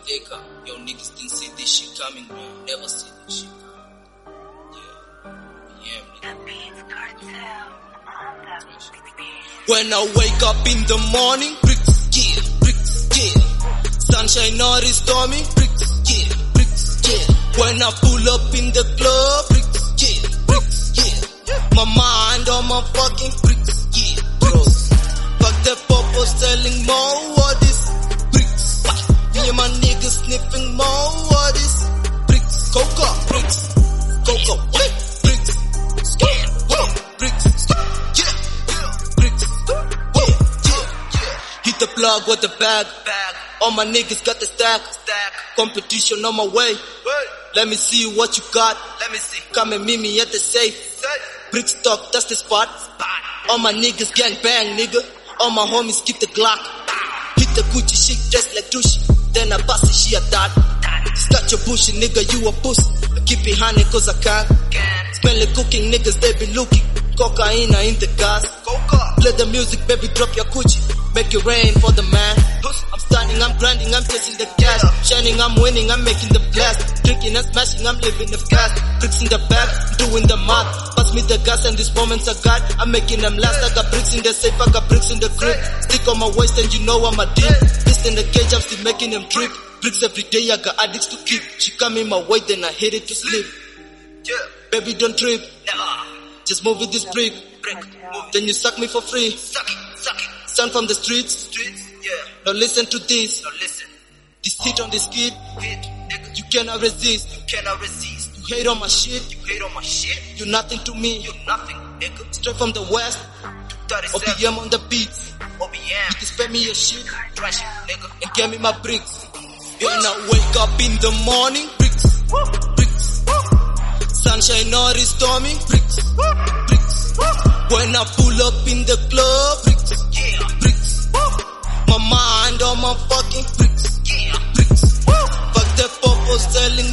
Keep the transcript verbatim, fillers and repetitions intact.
Madeka. Yo niggas didn't see this shit coming, man. Never see this shit coming. Yeah. Yeah, when I wake up in the morning, bricks, yeah, bricks, yeah. Sunshine or is stormy, bricks, yeah, bricks, yeah. When I pull up in the club, bricks, yeah, bricks, yeah. My mind on my fucking bricks, yeah, bricks. Fuck the popo selling more, what is bricks? Me and my niggas sniffing more, what is bricks? Coca, bricks, Coca, what? Bricks, yeah, bricks, yeah, bricks, yeah, yeah. Hit the plug with the bag, bag. All my niggas got the stack, stack. Competition on my way. Let me see what you got. Let me see. Come and meet me at the safe. Brick stock, that's the spot. All my niggas gang bang, nigga. All my homies keep the Glock. Hit the Gucci shit just like douche. Then I bust it, she a dot. Start your bullshit, nigga, you a pussy. I keep it honey cause I can. Smell the cooking, niggas, they be looking. Cocaine in the gas. Play the music, baby, drop your Gucci. Make it rain for the man. I'm standing, I'm grinding, I'm chasing the cash. Shining, I'm winning, I'm making the blast. Drinking and smashing, I'm living the fast. Bricks in the back, doing the math. Pass me the gas and these moments I got. I'm making them last. I got bricks in the safe, I got bricks in the grip. Stick on my waist and you know I'm a deep. Fist in the cage, I'm still making them drip. Bricks every day, I got addicts to keep. She come in my way, then I hit it to sleep. Yeah, baby, don't trip. Nah, just move with this brick. Brick, move. Then you suck me for free. Suck it, suck it. Stand from the streets. Streets, yeah. Now listen to this. Now listen. This hit on this kid. Hit, nigga. You cannot resist. You cannot resist. You hate on my shit. You hate on my shit. You nothing to me. You nothing, nigga. Straight from the west. O B M on the beats. O B M. You can spare me your shit. Trash it, nigga. And get me my bricks. When I wake up in the morning, bricks, bricks. Sunshine or is stormy, bricks, bricks. When I pull up in the club, bricks, yeah, bricks. My mind on my fucking bricks, yeah, bricks. Fuck the popo selling